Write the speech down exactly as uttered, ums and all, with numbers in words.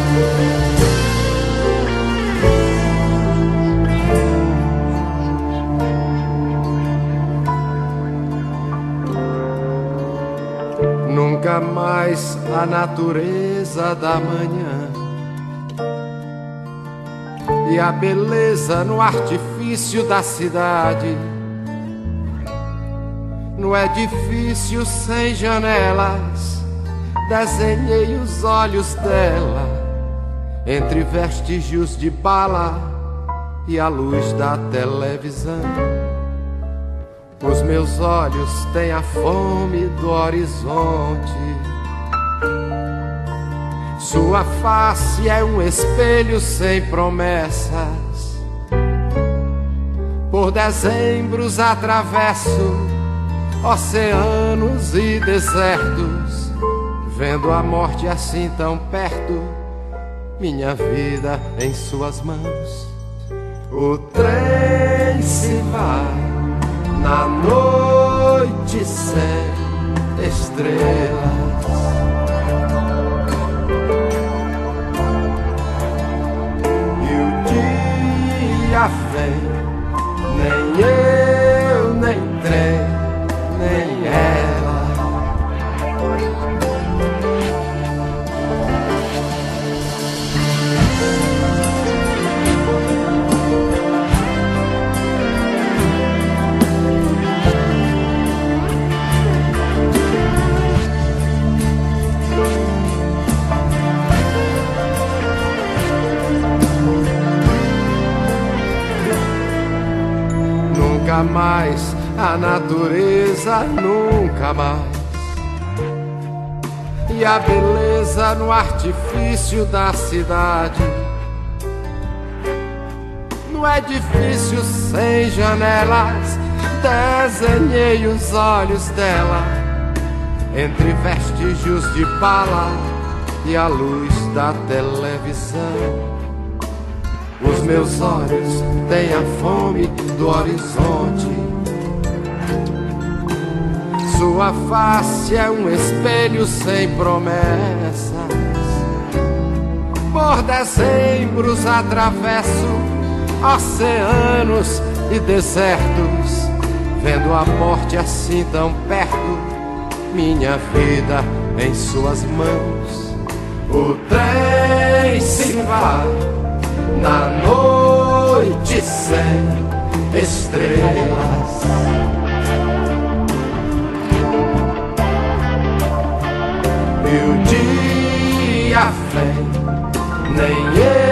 Nunca mais a natureza da manhã e a beleza no artifício da cidade. No edifício sem janelas desenhei os olhos dela entre vestígios de bala e a luz da televisão. Os meus olhos têm a fome do horizonte. Sua face é um espelho sem promessas. Por dezembros atravesso oceanos e desertos, vendo a morte assim tão perto, minha vida em suas mãos. O trem se vai na noite sem estrelas, e o dia vem, nem eu, nem trem, nem ela. Nunca mais a natureza, nunca mais, e a beleza no artifício da cidade. No edifício sem janelas desenhei os olhos dela entre vestígios de bala e a luz da televisão. Os meus olhos têm a fome do horizonte. Sua face é um espelho sem promessas. Por dezembros atravesso oceanos e desertos, vendo a morte assim tão perto, minha vida em suas mãos. O trem se vai na noite sem estrelas, e o dia vem, nem eu